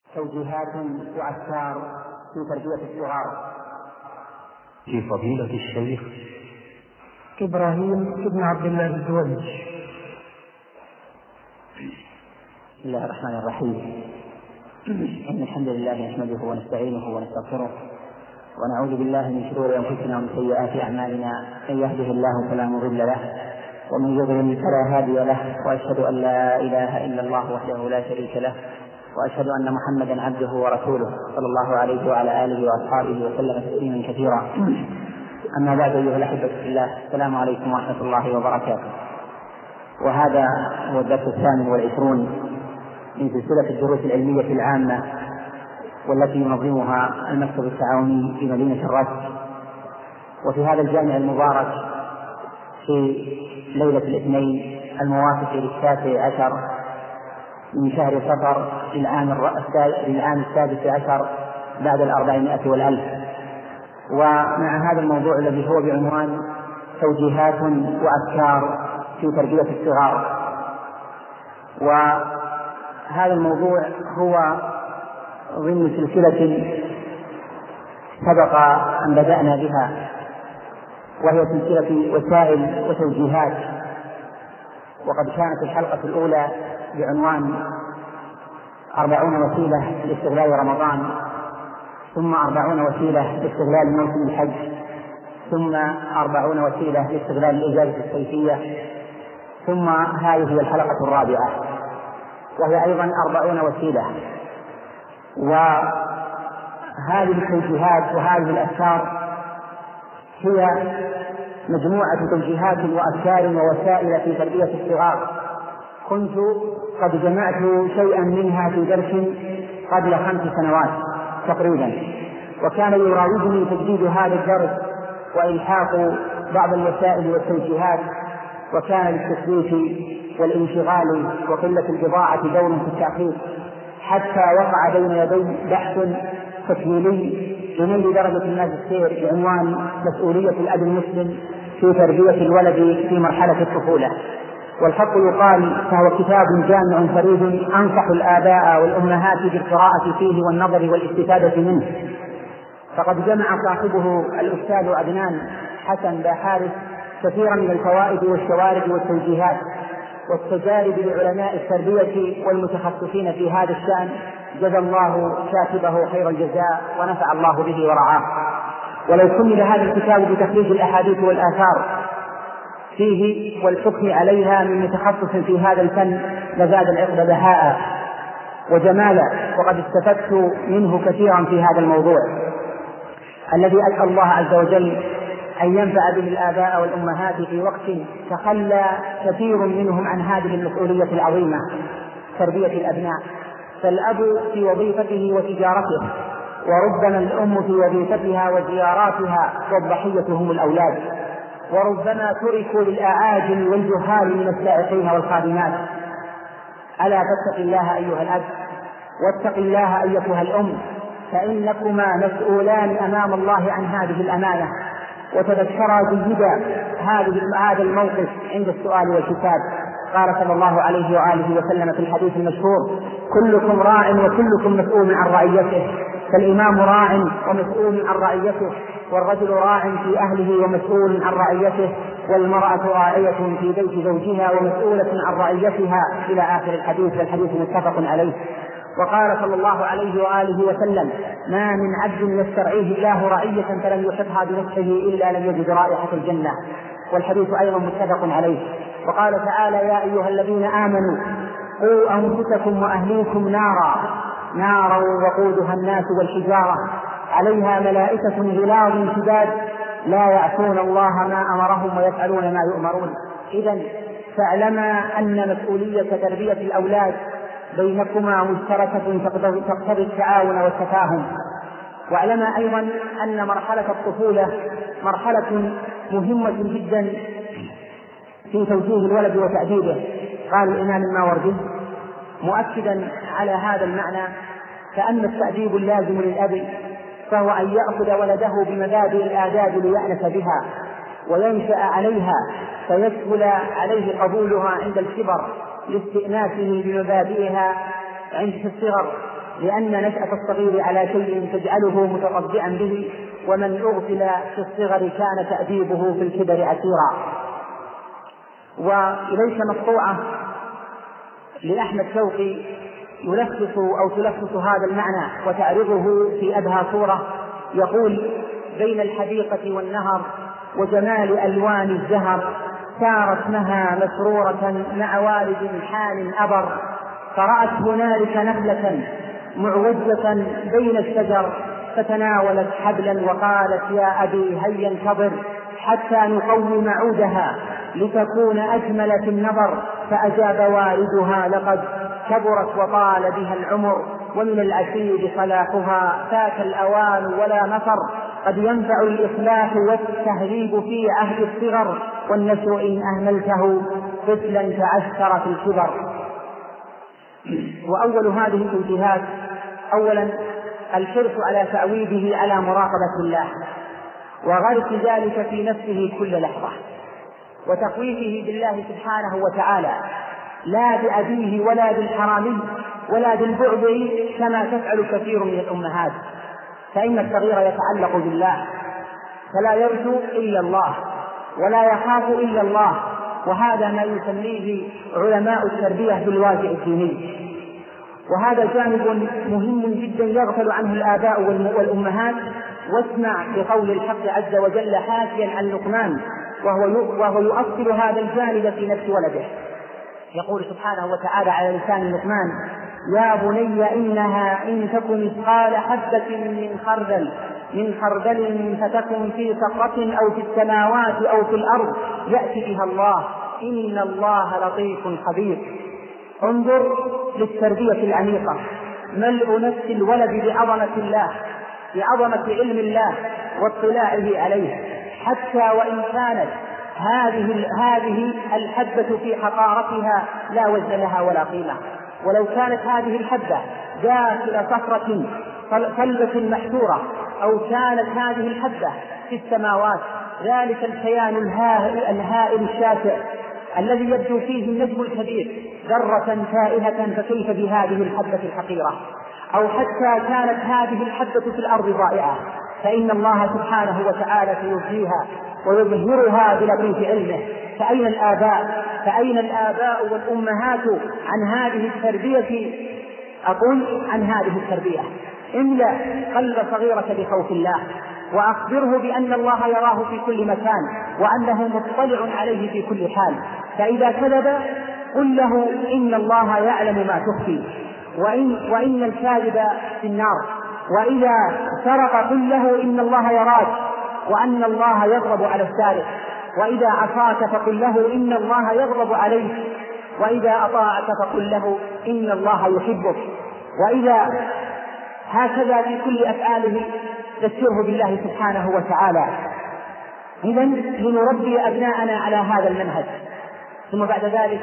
توجيهات وأفكار في تربية الصغار. في فضيلة الشيخ إبراهيم بن عبد الله الزويج. بسم الله الرحمن الرحيم. إن الحمد لله نحمده ونستعينه ونستغفره ونعوذ بالله من شرور أنفسنا ومن سيئات أعمالنا، من يهده الله فلا مضل له ومن يضلل فلا هادي له، وأشهد أن لا إله إلا الله وحده لا شريك له، وأشهد أن محمدا عبده ورسوله صلى الله عليه وعلى آله وأصحابه وسلم تسليما كثيرا. أما بعد، أيها الأحبة في الله، السلام عليكم ورحمة الله وبركاته. وهذا هو الدرس 28 من سلسلة الدروس العلمية العامة، والتي ينظمها المكتب التعاوني في مدينة الرشد. وفي هذا الجامع المبارك في ليلة الاثنين الموافق ل19 من شهر صفر للعام 16 بعد 400 والألف. ومع هذا الموضوع الذي هو بعنوان توجيهات وأفكار في تربية الصغار. وهذا الموضوع هو ضمن سلسلة سبق أن بدأنا بها، وهي سلسلة وسائل وتوجيهات. وقد كانت الحلقة الأولى بعنوان 40 وسيلة لاستغلال رمضان، ثم 40 وسيلة لاستغلال موسم الحج، ثم 40 وسيلة لاستغلال الإجازة الصيفية، ثم هذه هي الحلقة الرابعة، وهي أيضا 40 وسيلة. وهذه التوجيهات وهذه الأفكار هي مجموعة توجيهات وأفكار ووسائل في تربية الصغار. كنت قد جمعت شيئا منها في درس قبل 5 سنوات تقريبا، وكان يراودني تجديد هذا الدرس وإلحاق بعض الوسائل والتوجيهات، وكان للتسويف والانشغال وقلة البضاعة دور في التأخير، حتى وقع بين يدي بحث تكميلي لنيل درجة الماجستير بعنوان مسؤولية الأب المسلم في تربية الولد في مرحلة الطفولة. والحق يقال فهو كتاب جامع فريد أنصح الآباء والأمهات بالقراءة فيه والنظر والاستفادة منه. فقد جمع صاحبه الأستاذ عدنان حسن باحارث كثيرا من الفوائد والشوارد والتوجيهات والتجارب لعلماء التربية والمتخصصين في هذا الشأن، جزى الله كاتبه خير الجزاء ونفع الله به ورعاه. ولو كمل هذا الكتاب بتخريج الأحاديث والآثار فيه والحكم عليها من متخصص في هذا الفن لزاد العقد بهاء وجمالا. وقد استفدت منه كثيرا في هذا الموضوع الذي أسأل الله عز وجل أن ينفع به الآباء والأمهات في وقت تخلى كثير منهم عن هذه المسؤولية العظيمة، تربية الأبناء. فالأب في وظيفته وتجارته، وربما الأم في وظيفتها وزياراتها، والضحية هم الأولاد. وربما تركوا للأعاجم والجهال من السائقين والخادمات. ألا تتق الله أيها الأب، واتق الله أيتها الأم، فإنكما مسؤولان أمام الله عن هذه الأمانة. وتذكرا جيدا هذا الموقف عند السؤال والحساب. قال صلى الله عليه وآله وسلم في الحديث المشهور: كلكم راع وكلكم مسؤول عن رعيته. فالإمام راع ومسؤول عن رعيته، والرجل راع في أهله ومسؤول عن رعيته، والمرأة راعية في بيت زوجها ومسؤولة عن رعيتها، إلى آخر الحديث، والحديث متفق عليه. وقال صلى الله عليه وآله وسلم: ما من عبد يسترعيه الله رعية فلم يحبها بنفسه إلا لم يجد رائحة الجنة، والحديث أيضا متفق عليه. وقال تعالى: يا أيها الذين آمنوا قوا أنفسكم وأهليكم نارا وقودها الناس والحجارة عليها ملائكة غلاظ شداد لا يعصون الله ما أمرهم ويفعلون ما يؤمرون. إذن فاعلما أن مسؤولية تربية الأولاد بينكما مشتركة تقتضي التعاون والتفاهم. واعلما أيضا أن مرحلة الطفولة مرحلة مهمة جدا في توجيه الولد وتأديبه. قال الإمام الماوردي مؤكدا على هذا المعنى: فأما التأديب اللازم للأب فهو أن يأخذ ولده بمبادئ الآداب ليأنس بها وينشأ عليها، فيسهل عليه قبولها عند الكبر لاستئناسه بمبادئها عند الصغر، لأن نشأة الصغير على شيء تجعله متطبعا به، ومن أغفل في الصغر كان تأديبه في الكبر عسيرا. وإليك مقطوعة لأحمد شوقي تلخص هذا المعنى وتعرضه في أبهى صورة، يقول: بين الحديقة والنهر وجمال ألوان الزهر، سارت مها مسرورة مع والد حان أبر، فرأت هنالك نخلة معوجة بين الشجر، فتناولت حبلا وقالت: يا أبي هيا انتظر حتى نقوم عودها لتكون أجمل في النظر. فأجاب والدها: لقد كبرت وطال بها العمر، ومن العسير صلاحها فات الأوان ولا مطر، قد ينفع الإصلاح والتهذيب في عهد الصغر، والنشر إن أهملته طفلا تعثر في الكبر. وأول هذه التوجيهات: أولا الحرص على تعويده على مراقبة الله، وغرس ذلك في نفسه كل لحظة، وتخويفه بالله سبحانه وتعالى، لا بأبيه ولا بالحرامي ولا بالبعد كما تفعل كثير من الأمهات، فإن الصغير يتعلق بالله فلا يرجو إلا الله ولا يخاف إلا الله، وهذا ما يسميه علماء التربية بالواجع الديني. وهذا جانب مهم جدا يغفل عنه الآباء والأمهات. واسمع بقول الحق عز وجل حاكيا عن لقمان وهو يؤصل هذا الجانب في نفس ولده، يقول سبحانه وتعالى على لسان لقمان: يا بني إنها إن تكن مثقال حبة من خردل فتكن في صخرة أو في السماوات أو في الأرض يأتي بها الله إن الله لطيف خبير. انظر للتربية العميقة، ملء نفس الولد بعظمة الله، بعظمة علم الله واطلاعه عليه، حتى وإن كانت هذه الحبة في حقارتها لا وزن لها ولا قيمة. ولو كانت هذه الحبة داخل صخرة صلبة محفورة، أو كانت هذه الحبة في السماوات، ذلك الكيان الهائل الشاسع الذي يبدو فيه النجم الكبير ذرة تائهة، فكيف بهذه الحبة الحقيرة؟ أو حتى كانت هذه الحبة في الأرض ضائعة، فإن الله سبحانه وتعالى سيبديها ويظهرها بلطيف علمه. فأين الآباء والأمهات عن هذه التربية؟ أقول عن هذه التربية: املأ قلب صغيرك بخوف الله، وأخبره بأن الله يراه في كل مكان، وأنه مطلع عليه في كل حال. فإذا كذب قل له إن الله يعلم ما تخفي، وإن الكاذب في النار. وإذا سرق قل له إن الله يراك وأن الله يغضب على السارق. وإذا عصاك فقل له إن الله يغضب عليك، وإذا أطاعك فقل له إن الله يحبك. وإذا هكذا في كل أفعاله ذكره بالله سبحانه وتعالى. إذن لنربي أبناءنا على هذا المنهج. ثم بعد ذلك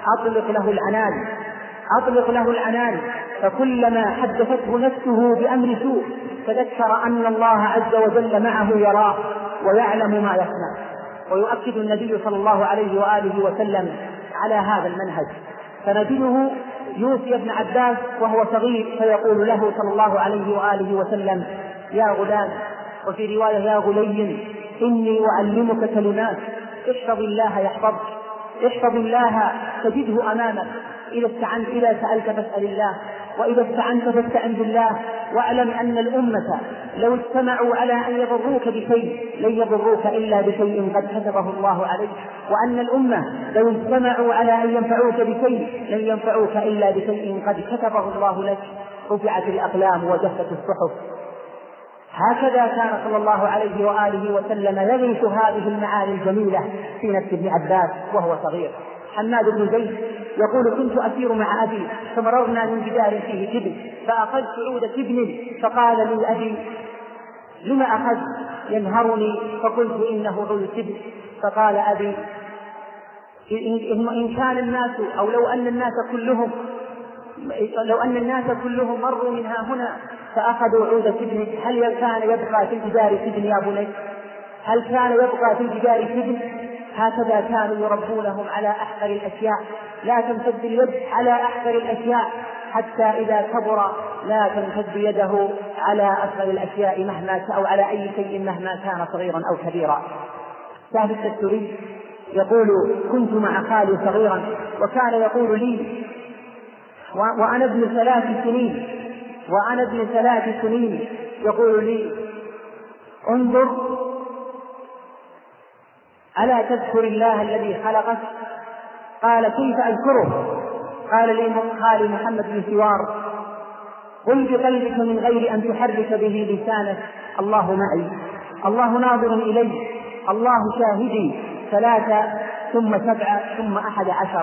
أطلق له العنان، فكلما حدثته نفسه بأمر سوء تذكر أن الله عز وجل معه يراه ويعلم ما يصنع. ويؤكد النبي صلى الله عليه وآله وسلم على هذا المنهج، فنجده يوصي ابن عباس وهو صغير فيقول له صلى الله عليه وآله وسلم: يا غلام، وفي رواية: يا غلي، إني أعلمك كلمات، احفظ الله يحفظك، احفظ الله تجده أمامك، إذا سألت فاسأل الله، وإذا استعنت فاستعن بالله، واعلم أن الأمة لو اجتمعوا على أن يضروك بشيء لن يضروك إلا بشيء قد كتبه الله عليك، وأن الأمة لو اجتمعوا على أن ينفعوك بشيء لن ينفعوك إلا بشيء قد كتبه الله لك، رفعت الأقلام وجفت الصحف. هكذا كان صلى الله عليه وآله وسلم يغرس هذه المعاني الجميلة في نفس ابن عباس وهو صغير. حماد بن زيد يقول: كنت أسير مع أبي فمررنا من جدار فيه تبن، فأخذت عود تبن، فقال لي أبي: لما أخذت؟ ينهرني. فقلت: إنه عود تبن. فقال أبي: إن كان الناس أو لو أن الناس كلهم مروا منها هنا فأخذوا عود تبن، هل كان يبقى في الجدار تبن يا بني؟ هل كان يبقى في الجدار تبن؟ هكذا كانوا يربونهم على أحقر الأشياء، لا تمتد اليد على أحقر الأشياء، حتى إذا كبر لا تمتد يده على أصغر الأشياء مهما أو على أي شيء مهما كان صغيرا أو كبيرا. سهل التستري يقول: كنت مع خالي صغيرا وكان يقول لي وأنا ابن 3 سنين يقول لي: انظر، ألا تذكر الله الذي خلقك؟ قال: كيف أذكره؟ قال لي خالي محمد بن سوار: قل بقلبك من غير أن تحرك به لسانك: الله معي، الله ناظر إلي، الله شاهدي، 3 ثم 7 ثم 11.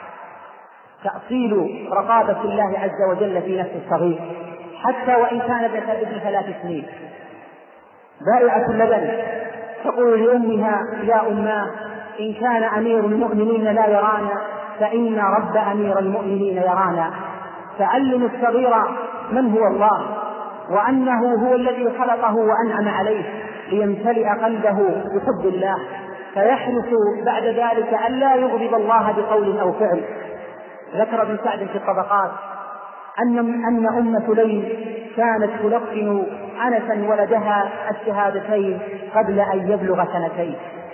تأصيل رقابة الله عز وجل في نفس الصغير، حتى وإن كان ابن 3 سنين. بائعة اللبن تقول لأمها: يا أماه، إن كان أمير المؤمنين لا يرانا فإن رب أمير المؤمنين يرانا. تعلم الصغير من هو الله، وأنه هو الذي خلقه وأنعم عليه، ليمتلئ قلبه بحب الله، فيحرص بعد ذلك أن لا يغضب الله بقول أو فعل. ذكر ابن سعد في الطبقات أن أم سليم كانت تلقن أنسا ولدها الشهادتين قبل أن يبلغ 2.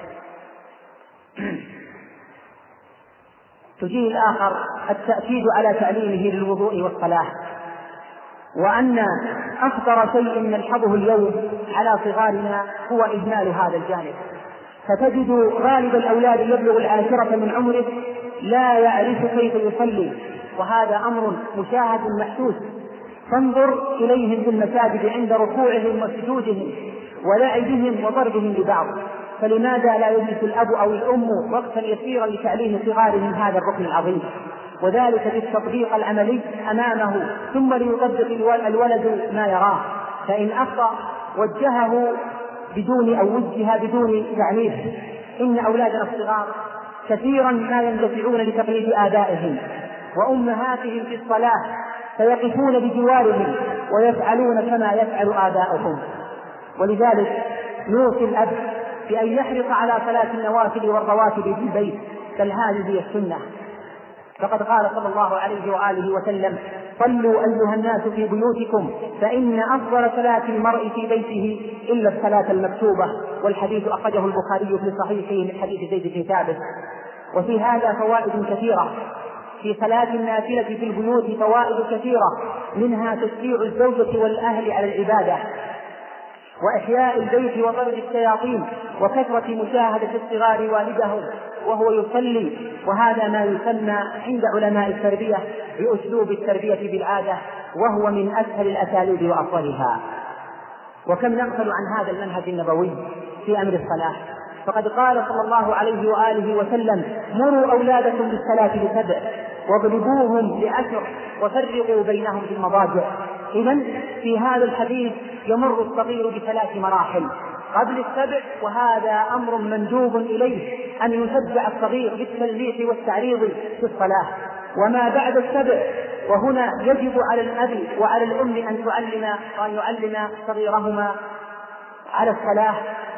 تجيه الآخر التأكيد على تعليمه للوضوء والصلاة، وأن أخطر شيء نلحظه اليوم على صغارنا هو إهمال هذا الجانب. فتجد غالب الأولاد يبلغ 10 من عمره لا يعرف كيف يصلي، وهذا أمر مشاهد محسوس. فانظر إليهم في المساجد عند ركوعهم وسجودهم ولعبهم وضربهم لبعض، فلماذا لا يجلس الأب أو الأم وقتا يسيرا لتعليم صغارهم هذا الركن العظيم، وذلك بالتطبيق العملي أمامه، ثم ليطبق الولد ما يراه، فإن أخطأ وجه بدون تعنيف. إن أولادنا الصغار كثيرا ما يندفعون لتقليد آبائهم وأمهاتهم في الصلاة، فيقفون بجوارهم ويفعلون كما يفعل آباؤهم. ولذلك نوصي الأب بأن يحرص على صلاة النوافل والرواتب في البيت، بل هذه هي السنة. فقد قال صلى الله عليه وآله وسلم: صلوا أيها الناس في بيوتكم فإن أفضل صلاة المرء في بيته إلا الصلاة المكتوبة. والحديث أخرجه البخاري في صحيحه من حديث زيد بن ثابت. وفي هذا فوائد كثيرة، في صلاة النافلة في البيوت فوائد كثيرة، منها تشجيع الزوجة والأهل على العبادة، وإحياء البيت وطرد الشياطين، وكثرة مشاهدة الصغار والدهم وهو يصلي، وهذا ما يسمى عند علماء التربية بأسلوب التربية بالعادة، وهو من أسهل الأساليب وأفضلها. وكم نغفل عن هذا المنهج النبوي في أمر الصلاة، فقد قال صلى الله عليه وآله وسلم: مروا أولادكم بالصلاة ل7 واضربوهم ل10 وفرقوا بينهم في المضاجع. إذن في هذا الحديث يمر الصغير ب3 مراحل قبل 7، وهذا أمر مندوب إليه أن يشجع الصغير بالتلميح والتعريض في الصلاة. وما بعد 7، وهنا يجب على الأب وعلى الأم أن يعلم صغيرهما على الصلاة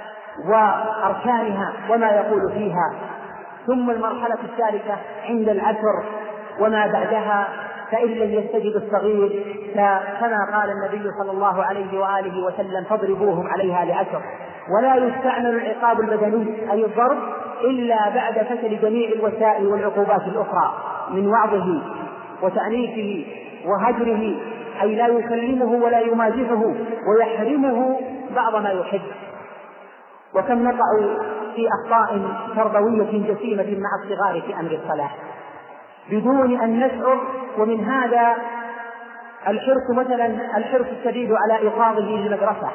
وأركانها وما يقول فيها. ثم المرحلة الثالثة عند 10 وما بعدها، فإن لم يستجب الصغير كما قال النبي صلى الله عليه وآله وسلم: فاضربوهم عليها ل10. ولا يستعمل العقاب البدني أي الضرب إلا بعد فشل جميع الوسائل والعقوبات الأخرى من وعظه وتعنيفه وهجره، أي لا يكلمه ولا يمازحه ويحرمه بعض ما يحب. وكم نقع في أخطاء تربوية جسيمة مع الصغار في أمر الصلاة بدون أن نشعر، ومن هذا الحرص مثلا الحرص الشديد على إيقاظه للمدرسة،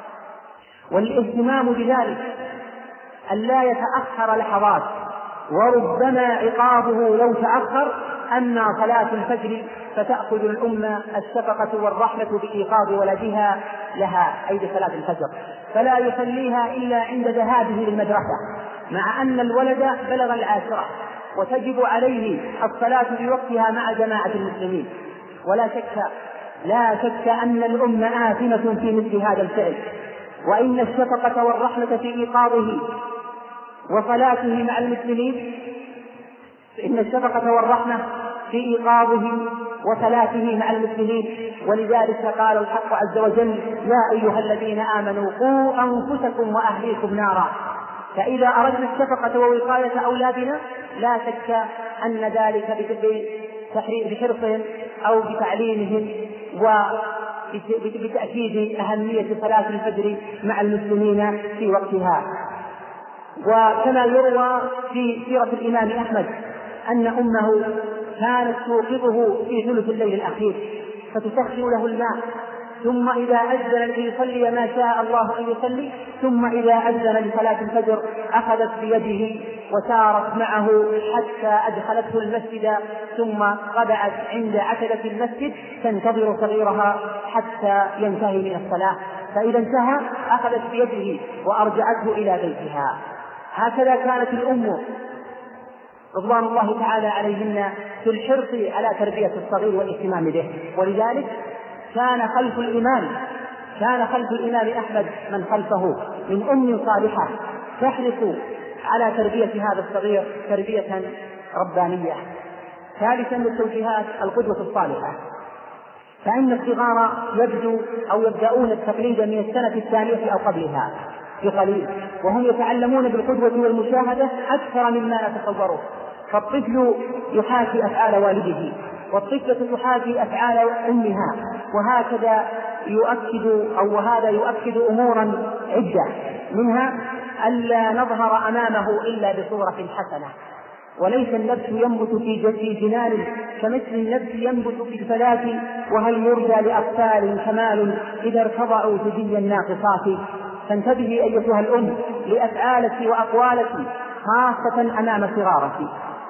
والاهتمام بذلك أن لا يتأخر لحظات، وربما عقابه لو تأخر أما صلاة الفجر فتأخذ الأمة الشفقة والرحمة بإيقاظ ولدها لها، أي بصلاة الفجر، فلا يصليها إلا عند ذهابه للمدرسة، مع أن الولد بلغ 10 وتجب عليه الصلاة بوقتها مع جماعة المسلمين. لا شك أن الأمة آثمة في مثل هذا الفعل، وإن الشفقة والرحمة في إيقاظه وصلاته مع المسلمين، إن الشفقة والرحمة في إيقاظهم وصلاته مع المسلمين. ولذلك قال الحق عز وجل: يا أيها الذين آمنوا قوا أنفسكم وأهليكم نارا. فإذا أردنا الشفقة ووقاية أولادنا لا شك أن ذلك بحرصهم أو بتعليمهم وبتأكيد أهمية صلاة الفجر مع المسلمين في وقتها. وكما يروى في سيرة الإمام أحمد أن أمه كانت توقظه في ثلث الليل الأخير فتسخن له الماء، ثم إذا أذن ليصلي ما شاء الله أن يصلي، ثم إذا أذن لصلاة الفجر أخذت بيده وسارت معه حتى أدخلته المسجد، ثم قبعت عند عتبة المسجد تنتظر صغيرها حتى ينتهي من الصلاة، فإذا انتهى أخذت بيده وأرجعته إلى بيتها. هكذا كانت الأم رضوان الله تعالى عليهن في الحرص على تربية الصغير والاهتمام به. ولذلك كان خلف الإمام أحمد من خلفه من أم صالحة تحرص على تربية هذا الصغير تربية ربانية. ثالثا من التوجيهات القدوة الصالحة، فإن الصغار يبدأون التقليد من السنة الثانية أو قبلها بقليل، وهم يتعلمون بالقدوة والمشاهدة أكثر مما نتصوره. فالطفل يحاكي أفعال والده، والطفلة تحاكي أفعال أمها، وهكذا وهذا يؤكد أمورا عدة، منها ألا نظهر أمامه إلا بصورة حسنة. وليس النبت ينبت في جنان كمثل النبت ينبت في الفلاة، وهل يرجى لأطفال كمال إذا ارتضعوا ثدي الناقصات. فانتبهي أيتها الأم لأفعالك وأقوالك خاصة أمام صغارك.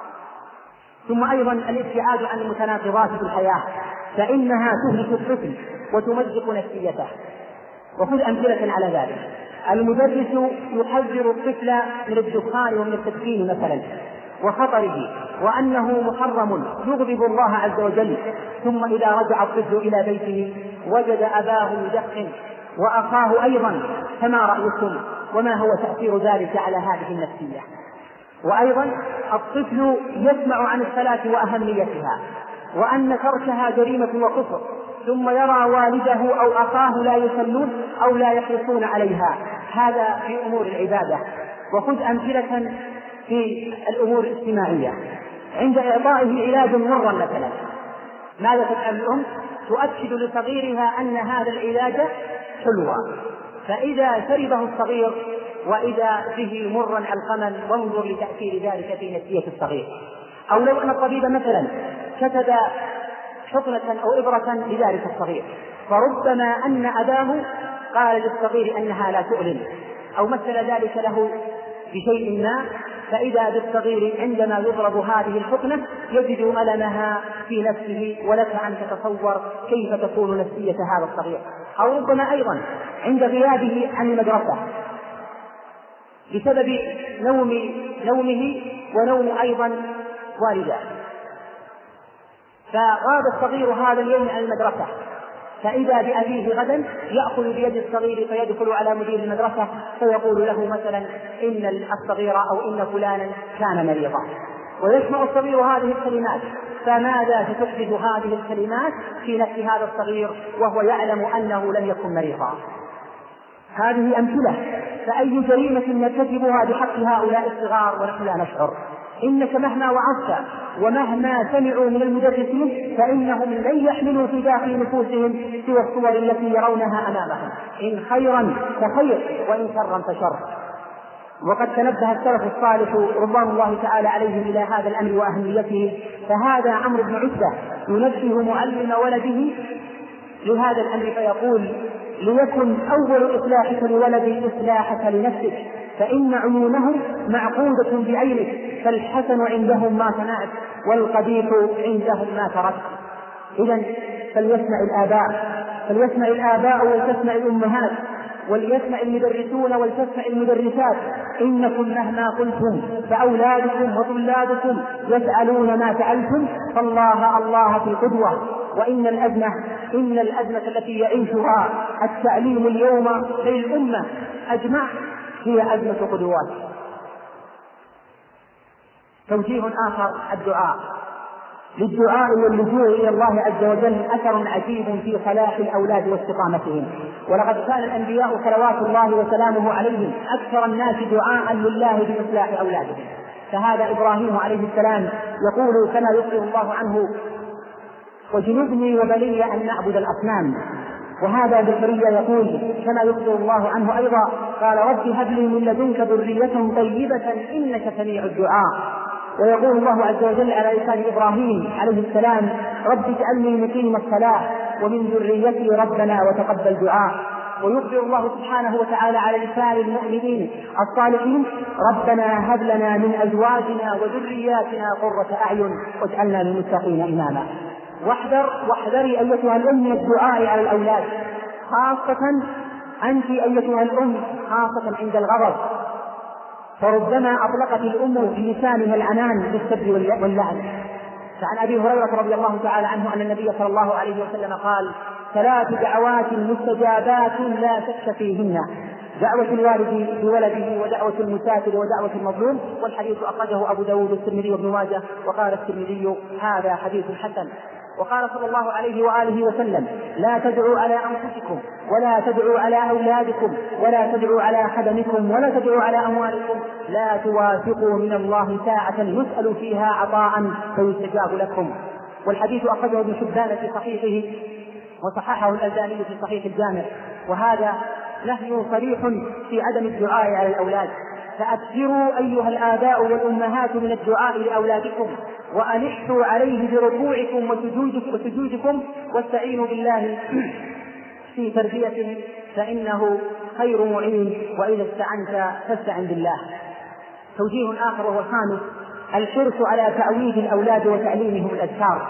ثم أيضا الابتعاد عن المتناقضات في الحياة، فإنها تهلك الطفل وتمزق نفسيته. وخذ أمثلة على ذلك: المدرس يحذر الطفل من الدخان ومن التدخين مثلا وخطره، وأنه محرم يغضب الله عز وجل، ثم إذا رجع الطفل إلى بيته وجد أباه يدخن وأخاه أيضا، فما رأيكم وما هو تأثير ذلك على هذه النفسية؟ وأيضا الطفل يسمع عن الصلاة وأهميتها وأن تركها جريمة وكفر، ثم يرى والده أو أخاه لا يصلون أو لا يحرصون عليها، هذا في أمور العبادة. وخذ أمثلة في الأمور الاجتماعية: عند إعطائه علاج مرا مثلا، ماذا تفعل الأم؟ تؤكد لصغيرها أن هذا العلاج حلوة، فإذا شربه الصغير وإذا به مرا علقما، وانظر لتأثير ذلك في نفسية الصغير. أو لو أن الطبيب مثلا كتب حقنة أو إبرة لذلك الصغير، فربما أن أباه قال للصغير أنها لا تؤلم، أو مثل ذلك له بشيء ما، فإذا بالصغير عندما يضرب هذه الحقنة يجد ألمها في نفسه، ولك أن تتصور كيف تكون نفسية هذا الصغير. أو ربما أيضا عند غيابه عن المدرسة بسبب نومه ونوم أيضا والده، فغاب الصغير هذا اليوم عن المدرسة، فإذا بأبيه غدا يأخذ بيد الصغير فيدخل على مدير المدرسة فيقول له مثلا إن الصغير أو إن فلانا كان مريضا، ويسمع الصغير هذه الكلمات، فماذا ستحدث هذه الكلمات في نفس هذا الصغير وهو يعلم أنه لم يكن مريضا؟ هذه أمثلة، فأي جريمة نرتكبها بحق هؤلاء الصغار ونحن لا نشعر. إنك مهما وعظت ومهما سمعوا من المدرسين فإنهم لن يحملوا في داخل نفوسهم سوى الصور التي يرونها أمامهم، إن خيرا فخير وإن شرا فشر. وقد تنبه السلف الصالح رضوان الله تعالى عليهم إلى هذا الأمر وأهميته، فهذا عمرو بن عتبة ينبه معلم ولده لهذا الأمر فيقول: ليكن أول إصلاحك لولدي إصلاحك لنفسك، فإن عيونهم معقودة بعينك، فالحسن عندهم ما صنعت والقبيح عندهم ما تركت. إذن فليسمع الآباء ولتسمع الأمهات، وليسمع المدرسون ولتسمع المدرسات، إنكم مهما قلتم فأولادكم وطلابكم يسألون ما فعلتم، فالله الله في قدوة. وإن الأزمة التي يعيشها التعليم اليوم للأمة أجمع هي أزمة قدوات. توجيه آخر: الدعاء. للدعاء واللجوء إلى الله عز وجل أثر عجيب في صلاح الأولاد واستقامتهم، ولقد كان الأنبياء صلوات الله وسلامه عليهم أكثر الناس دعاء لله بإصلاح أولادهم. فهذا إبراهيم عليه السلام يقول كما يخبر الله عنه: وجنبني وبني أن نعبد الأصنام. وهذا زكريا يقول كما يخبر الله عنه أيضا: قال رب هب لي من لدنك ذرية طيبة إنك سميع الدعاء. ويقول الله عز وجل على لسان إبراهيم عليه السلام: رب اجعلني مقيم الصلاة ومن ذريتي ربنا وتقبل دعاء. ويخبر الله سبحانه وتعالى على لسان المؤمنين الصالحين: ربنا هب لنا من أزواجنا وذرياتنا قرة أعين واجعلنا للمتقين إماما. واحذري أيتها الأم من الدعاء على الأولاد، خاصة أنت أيتها الأم، خاصة عند الغضب، فربما أطلقت الأم بلسانها العنان بالسب واللعن. فعن أبي هريرة رضي الله تعالى عنه أن النبي صلى الله عليه وسلم قال: 3 دعوات مستجابات لا شك فيهن: دعوة الوالد بولده، ودعوة المسافر، ودعوة المظلوم. والحديث أخرجه أبو داود والترمذي وابن ماجه، وقال الترمذي: هذا حديث حسن. وقال صلى الله عليه وآله وسلم: لا تدعوا على أنفسكم، ولا تدعوا على أولادكم، ولا تدعوا على خدمكم، ولا تدعوا على أموالكم، لا توافقوا من الله ساعة يسأل فيها عطاء فيستجاب لكم. والحديث أخرجه ابن حبان في صحيحه، وصححه الألباني في صحيح الجامع. وهذا نهي صريح في عدم الدعاء على الأولاد. فأكثروا أيها الآباء والأمهات من الدعاء لأولادكم، وألحوا عليه بركوعكم وسجودكم، واستعينوا بالله في تربيتهم فإنه خير معين، وإذا استعنت فاستعن بالله. توجيه آخر وهو الخامس: الحرص على تعويد الأولاد وتعليمهم الأذكار.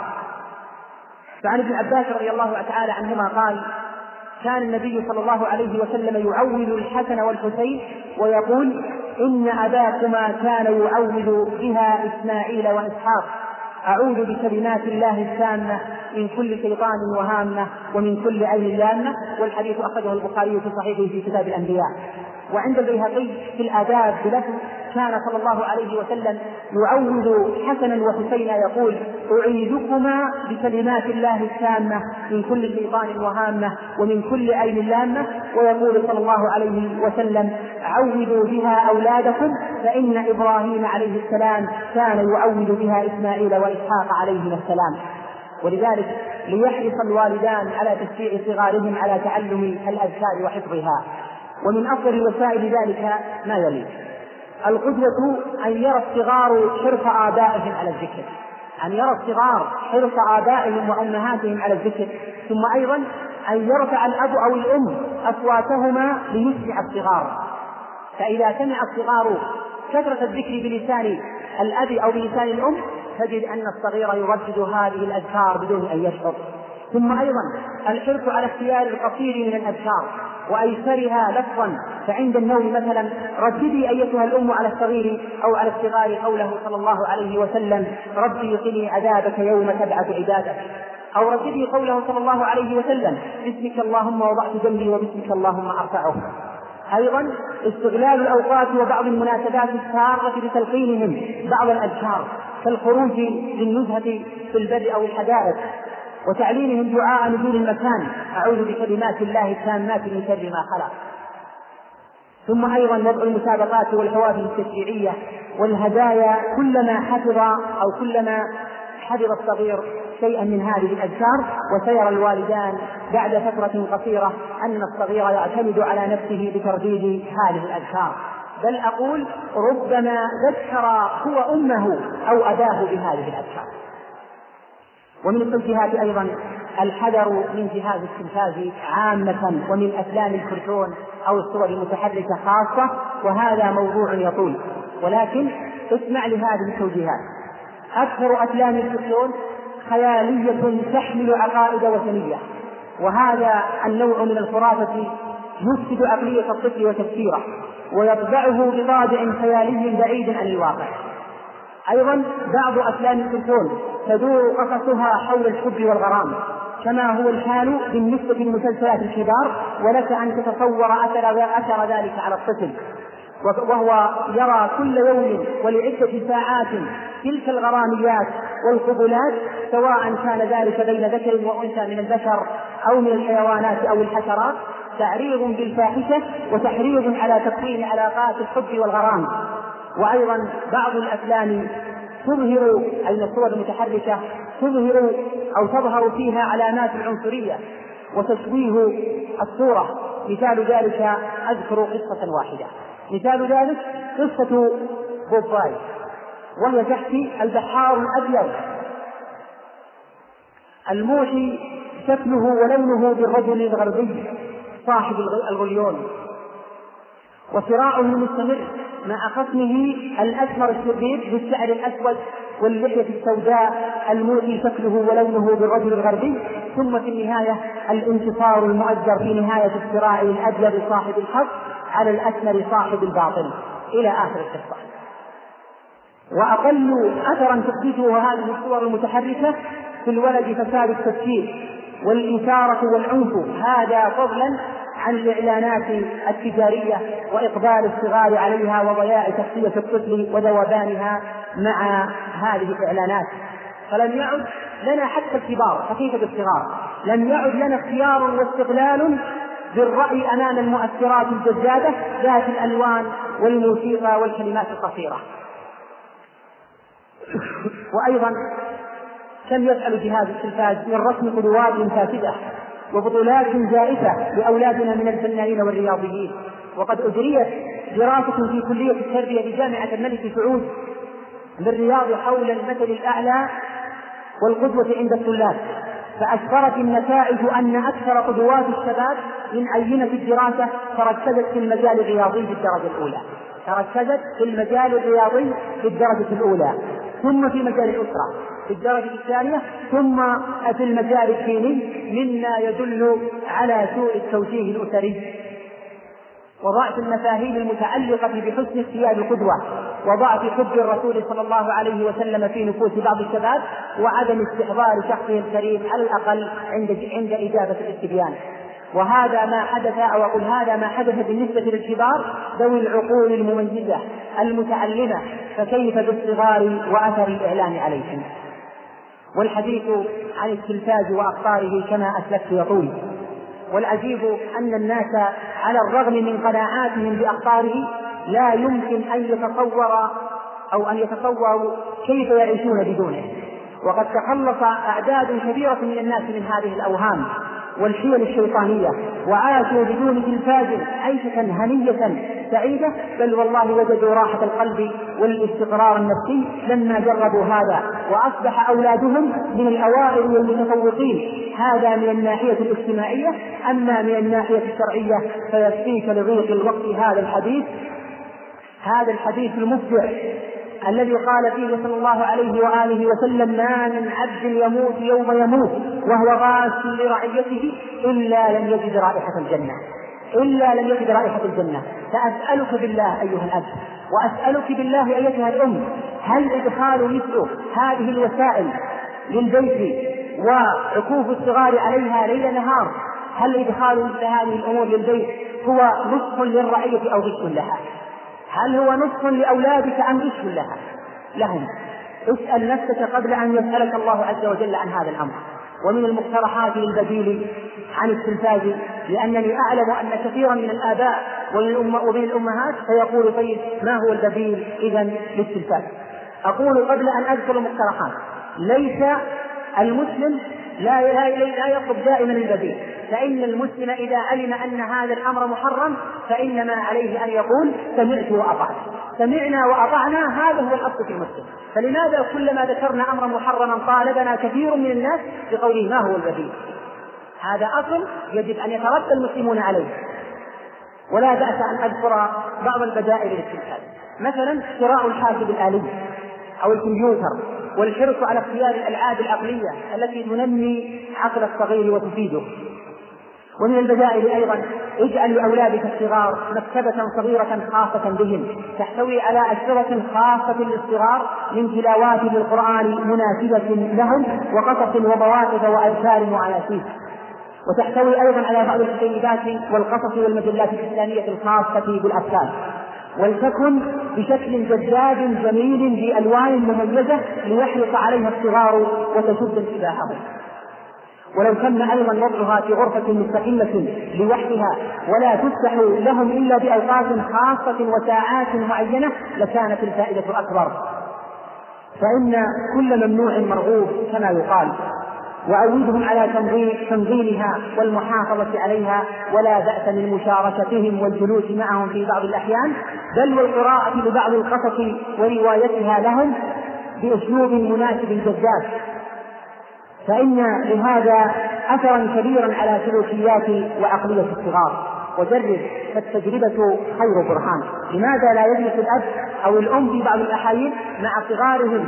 فعن ابن عباس رضي الله تعالى عنهما قال: كان النبي صلى الله عليه وسلم يعوذ الحسن والحسين ويقول: إن أباكما كان يعوذ بها إسماعيل وإسحاق: أعوذ بكلمات الله التامة من كل شيطان وهامة ومن كل عين لامة. والحديث أخرجه البخاري في صحيحه في كتاب الأنبياء. وعند البيهقي في الآداب بلفظ: كان صلى الله عليه وسلم يعوذ حسنا وحسينا يقول: أعيذكما بكلمات الله التامة من كل شيطان وهامة ومن كل عين لامة. ويقول صلى الله عليه وسلم: عوذوا بها أولادكم فإن إبراهيم عليه السلام كان يعوذ بها إسماعيل وإسحاق عليهما السلام. ولذلك ليحرص الوالدان على تشجيع صغارهم على تعلم الأذكار وحفظها. ومن أفضل وسائل ذلك ما يلي: القدوة أن يرى الصغار حرص آبائهم على الذكر، أن يرى الصغار حرص آبائهم وأمهاتهم على الذكر. ثم أيضا أن يرفع الأب أو الأم أصواتهما ليسمع الصغار. فإذا سمع الصغار كثرة الذكر بلسان الأب أو بلسان الأم تجد أن الصغير يردد هذه الأذكار بدون أن يشعر. ثم أيضا الحرص على اختيار القصير من الأذكار وأيسرها لفظا. فعند النوم مثلا رددي أيتها الأم على الصغير أو على الصغار قوله صلى الله عليه وسلم: ربي قني عذابك يوم تبعث عبادك. أو رددي قوله صلى الله عليه وسلم: باسمك اللهم وضعت جنبي وباسمك اللهم أرفعه. أيضا استغلال الأوقات وبعض المناسبات السارة بتلقينهم بعض الأذكار كالخروج للنزهة في البر أو الحدائق، وتعليمهم دعاء نزول المكان: أعوذ بكلمات الله التامات من شر ما خلق. ثم أيضا وضع المسابقات والحوافز التشجيعية والهدايا كلما حفظ أو كلما حفظ الصغير شيئا من هذه الأذكار. وسيرى الوالدان بعد فترة قصيرة أن الصغير يعتمد على نفسه بترديد هذه الأذكار، بل أقول ربما ذكر هو أمه أو أباه بهذه الأذكار. ومن التنبيهات أيضا الحذر من جهاز التلفاز عامة، ومن أفلام الكرتون أو الصور المتحركة خاصة، وهذا موضوع يطول، ولكن اسمع لهذه التوجيهات. أكثر أفلام الكرتون خيالية تحمل عقائد وثنية، وهذا النوع من الخرافة يفسد عقلية الطفل وتفكيره ويطبعه بطابع خيالي بعيد عن الواقع. أيضا بعض أفلام الكرتون تدور قصصها حول الحب والغرام كما هو الحال بالنسبة لمسلسلات الكبار، ولك أن تتصور أثر ذلك على الطفل. وهو يرى كل يوم ولعدة ساعات تلك الغراميات والقبلات، سواء كان ذلك بين ذكر وأنثى من البشر أو من الحيوانات أو الحشرات، تعريض بالفاحشة وتحريض على تكوين علاقات الحب والغرام. وأيضا بعض الأفلام تظهر، أي الصور المتحركة تظهر أو تظهر فيها علامات العنصرية وتشويه الصورة. مثال ذلك أذكر قصة واحدة، مثال ذلك قصة بوباي، وهي تحكي البحار الأبيض الموحي شكله ولونه بالرجل الغربي صاحب الغليون، وصراعه مستمر مع خصمه الأسمر الشرير بالشعر الأسود واللحية السوداء الموحي شكله ولونه بالرجل الغربي، ثم في النهاية الانتصار المؤجر في نهاية الصراع الأبيض صاحب الحق على الأسمر صاحب الباطل إلى آخر القصة. وأقل أثرا تحدثه هذه الصور المتحركة في الولد فساد التفكير والإثارة والعنف، هذا فضلا عن الإعلانات التجارية وإقبال الصغار عليها وضياع شخصية الطفل وذوبانها مع هذه الإعلانات. فلم يعد لنا حتى الكبار حقيقة الصغار، لم يعد لنا اختيار واستقلال بالرأي أمام المؤثرات الجذابة ذات الألوان والموسيقى والكلمات القصيرة. وأيضا كم يفعل جهاز التلفاز من رسم قدوات فاسدة وبطولات جائزة لأولادنا من الفنانين والرياضيين. وقد أجريت دراسة في كلية التربية بجامعة الملك سعود بالرياض حول المثل الأعلى والقدوة عند الطلاب، فأسفرت النتائج أن أكثر قدوات الشباب من عينة الدراسة تركزت في المجال الرياضي بالدرجة الأولى، تركزت في المجال الرياضي بالدرجة الأولى، ثم في مجال الأسرة في الدرجة الثانية، ثم في المجال الديني، مما يدل على سوء التوجيه الأسري وضعف المفاهيم المتعلقة بحسن اختيار القدوة وضعف حب الرسول صلى الله عليه وسلم في نفوس بعض الشباب وعدم استحضار شخصه الكريم على الأقل عند إجابة الاستبيان. وهذا ما حدث، أو أقول هذا ما حدث بالنسبة للكبار ذوي العقول المميزة المتعلمة، فكيف بالصغار وأثر الإعلام عليهم؟ والحديث عن التلفاز وأخطاره كما أسلفت يطول، والعجيب أن الناس على الرغم من قناعاتهم بأخطاره لا يمكن أن يتصوروا كيف يعيشون بدونه. وقد تخلص أعداد كبيرة من الناس من هذه الأوهام والحيل الشيطانية وعاشوا بدون تلفاز عيشة هنية سعيدة، بل والله وجدوا راحة القلب والاستقرار النفسي لما جربوا هذا، وأصبح أولادهم من الأوائل والمتفوقين. هذا من الناحية الاجتماعية. أما من الناحية الشرعية فيكفيك لضيق الوقت هذا الحديث المفجع الذي قال فيه صلى الله عليه وآله وسلم: ما من عبد يموت يوم يموت وهو غاش لرعيته إلا لم يجد رائحة الجنة. فأسألك بالله أيها الأب، وأسألك بالله أيتها الأم، هل إدخال مثل هذه الوسائل للبيت وعكوف الصغار عليها ليل نهار، هل إدخال مثل هذه الأمور للبيت هو نصح للرعية أو غش لها؟ هل هو نصح لأولادك أم غش لهم؟ اسأل نفسك قبل أن يسألك الله عز وجل عن هذا الأمر. ومن المقترحات للبديل عن التلفاز، لأنني أعلم أن كثيرا من الآباء ومن الأمهات سيقول: طيب ما هو البديل إذن للتلفاز؟ أقول قبل أن أذكر المقترحات: ليس المسلم لا يطلب دائما البديل، فإن المسلم إذا علم أن هذا الأمر محرم فإنما عليه أن يقول: سمعنا وأطعنا، هذا هو الأصل في المسلم. فلماذا كلما ذكرنا أمرا محرما طالبنا كثير من الناس بقوله ما هو البديل؟ هذا أصل يجب أن يتردد المسلمون عليه. ولا بأس أن أذكر بعض البدائل للتلفاز، مثلا شراء الحاسب الآلي أو الكمبيوتر، والحرص على اختيار الألعاب العقلية التي تنمي عقل الصغير وتفيده. ومن البدائل أيضا: اجعل لأولادك الصغار مكتبة صغيرة خاصة بهم تحتوي على أشرطة خاصة للصغار من تلاوات للقرآن مناسبة لهم وقصص ومواقف وأذكار وآيات، وتحتوي أيضا على بعض الكتيبات والقصص والمجلات الإسلامية الخاصة بالأطفال. ولتكن بشكل جذاب جميل بألوان مميزة ليحرص عليها الصغار وتشد انتباههم. ولو تم أيضا وضعها في غرفة مستقلة لوحدها ولا تفتح لهم إلا بأوقات خاصة وساعات معينة لكانت الفائدة أكبر، فإن كل ممنوع مرغوب كما يقال. وأعودهم على تنظيمها والمحافظة عليها، ولا بأس من مشاركتهم والجلوس معهم في بعض الأحيان، بل والقراءة لبعض القصص وروايتها لهم بأسلوب مناسب جذاب، فإن لهذا أثرا كبيرا على سلوكيات وعقلية الصغار. وجرب فالتجربة خير برهان. لماذا لا يجلس الأب أو الأم في بعض الأحايين مع صغارهم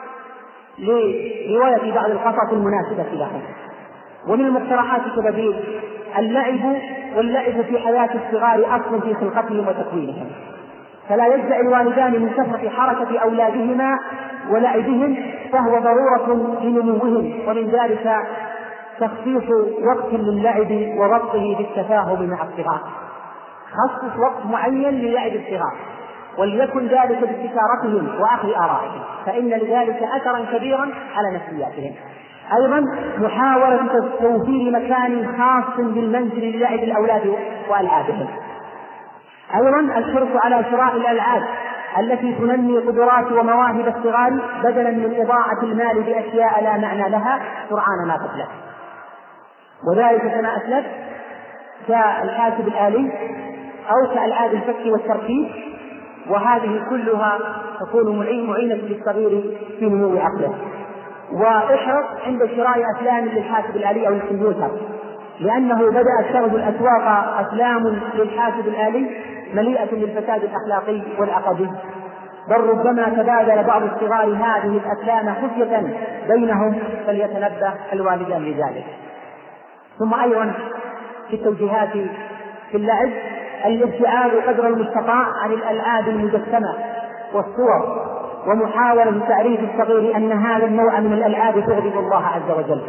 لرواية بعض القصص المناسبة لهم؟ ومن المقترحات كبديل اللعب، واللعب في حياة الصغار أصل في خلقتهم وتكوينهم، فلا يجزع الوالدان من كثرة حركة أولادهما ولعبهم، فهو ضرورة لنموهم، ومن ذلك تخصيص وقت للعب وربطه بالتفاهم مع الصغار. خصص وقت معين للعب الصغار، وليكن ذلك باستشارتهم وأخذ آرائهم، فإن لذلك أثرا كبيرا على نفسياتهم. أيضا محاولة توفير مكان خاص بالمنزل للعب الأولاد وألعابهم. أيضا الحرص على شراء الألعاب التي تنمي قدرات ومواهب الصغار بدلا من إضاعة المال بأشياء لا معنى لها سرعان ما تتلف، وذلك كما أسلف كالحاسب الآلي أو كألعاب الفك والتركيب، وهذه كلها تكون معينة للصغير في نمو عقله. واحرص عند شراء أفلام للحاسب الآلي أو الكمبيوتر، لأنه بدأت تغزو الأسواق أفلام للحاسب الآلي مليئة بالفساد الأخلاقي والعقدي، بل ربما تبادل بعض الصغار هذه الأفلام خفية بينهم، فليتنبه الوالدان لذلك. ثم أيضا في التوجيهات في اللعب الابتعاد قدر المستطاع عن الألعاب المجسمة والصور، ومحاولة تعريف الصغير أن هذا النوع من الألعاب تغضب الله عز وجل.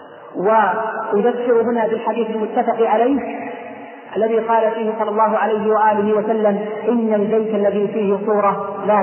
ويذكر هنا بالحديث المتفق عليه الذي قال فيه صلى الله عليه وآله وسلم: إن البيت الذي فيه صورة لا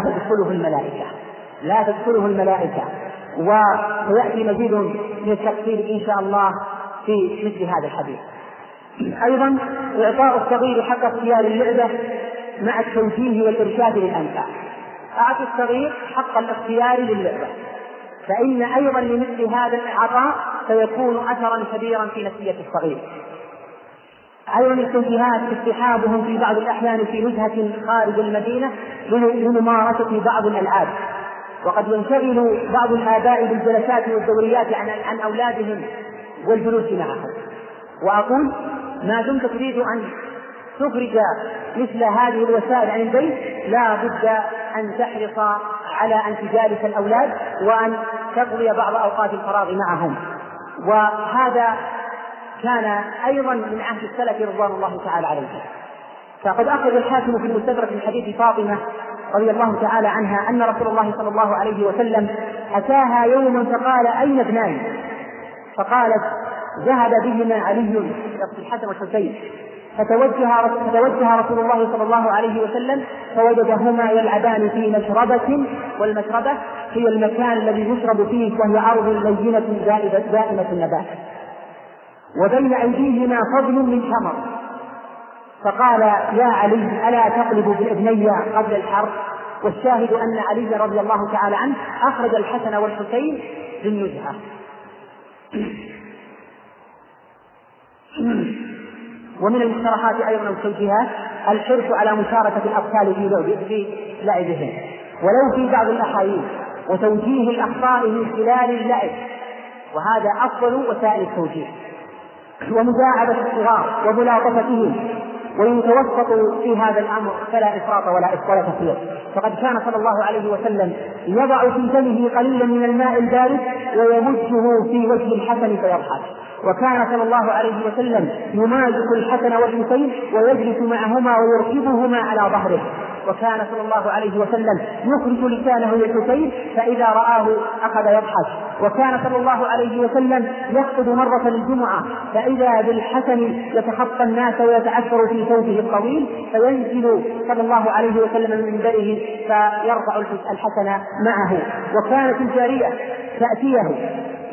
تدخله الملائكة. وسيأتي مزيد من التفصيل إن شاء الله في مثل هذا الحديث. أيضا إعطاء الصغير حق اختيار اللعبة مع التوجيه والإرشاد للأنفع. أعطي الصغير حق الاختيار للعبة، فإن أيضا لمثل هذا العطاء سيكون أثرا كبيرا في نفسية الصغير. أيضا التوجيهات اصطحابهم في بعض الأحيان في نزهة خارج المدينة لممارسة بعض الألعاب، وقد ينشغل بعض الآباء بالجلسات والدوريات عن أولادهم والجلوس معهم. وأقول ما دمت تريد أن تخرج مثل هذه الوسائل عن البيت لا بد أن تحرص على أن تجالس الأولاد وأن تقضي بعض أوقات الفراغ معهم. وهذا كان أيضا من عهد السلف رضوان الله تعالى عليهم. فقد أخرج الحاكم في المستدرك من حديث فاطمة رضي الله تعالى عنها أن رسول الله صلى الله عليه وسلم أتاها يوما فقال: أين ابنان؟ فقالت: ذهب بهما علي، يقصد الحسن والحسين. فتوجه رسول الله صلى الله عليه وسلم فوجدهما يلعبان في مشربة، والمشربة هي المكان الذي يشرب فيه، وهي أرض لينة دائمة النبات، وبين أيديهما فضل من تمر. فقال: يا علي ألا تقلب بابني قبل الحرب؟ والشاهد أن علي رضي الله تعالى عنه أخرج الحسن والحسين للنزهة. ومن المقترحات أيضا والتوجيهات الحرص على مشاركة الأطفال في لعبهم ولو في بعض الأحايين، وتوجيه الأخطاء من خلال اللعب، وهذا أفضل وسائل التوجيه، ومداعبة الصغار وملاطفتهم، ويتوسط في هذا الأمر فلا إفراط ولا تفريط. فقد كان صلى الله عليه وسلم يضع في فمه قليلا من الماء البارد ويمجه في وجه الحسن فيضحك، وكان صلى الله عليه وسلم يمازق الحسن والحسين ويجلس معهما ويركبهما على ظهره، وكان صلى الله عليه وسلم يخرج لسانه للحسين فإذا رآه أخذ يضحك، وكان صلى الله عليه وسلم يخطب مرة الجمعة فإذا بالحسن يتخطى الناس ويتعثر في صوته الطويل فينزل صلى الله عليه وسلم من منبره فيرفع الحسن معه. وكانت الجارية تأتيه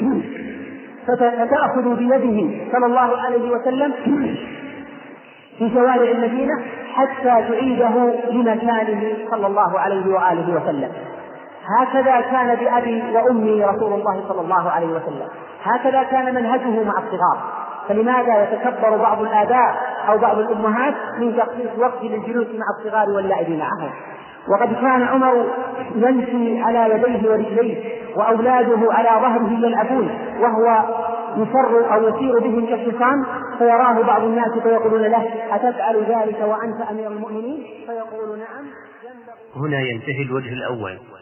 فتأخذ بيده صلى الله عليه وسلم في شوارع المدينة حتى تعيده لمكانه صلى الله عليه وآله وسلم. هكذا كان بأبي وأمي رسول الله صلى الله عليه وسلم، هكذا كان منهجه مع الصغار. فلماذا يتكبر بعض الآباء أو بعض الأمهات من تخصيص وقت للجلوس مع الصغار واللعب معهم؟ وقد كان عمر يمشي على يديه ورجليه وأولاده على ظهره يلعبون وهو يسر أو يسير بهم كالحصان، فيراه بعض الناس فيقولون له: أتفعل ذلك وأنت أمير المؤمنين؟ فيقول: نعم. هنا ينتهي الوجه الأول.